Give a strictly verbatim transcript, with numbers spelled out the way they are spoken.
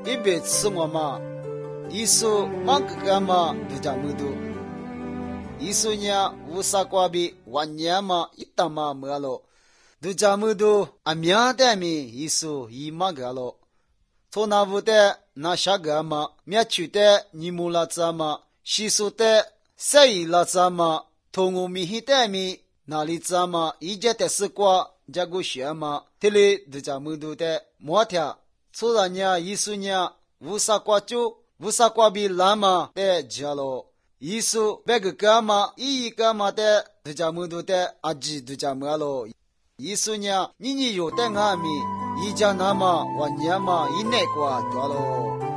一别吃我嘛，耶稣忙个干嘛都讲没多，耶稣呢无啥瓜比万年嘛一打嘛没了，都讲没多啊明代咪耶稣一忙个了，从那屋的那下个嘛，面去的你木拉子嘛，西苏的塞伊拉子嘛，同我咪一代咪哪里子嘛，一家的是瓜。加个学嘛，这里都讲没多的，莫听，除了呢，耶稣呢，无啥瓜就无啥瓜比拉嘛的家咯，耶稣别个干嘛，一干嘛的都讲没多的，阿吉都讲没咯，耶稣呢，你你有的阿米，一家那么万年嘛，一内瓜多咯。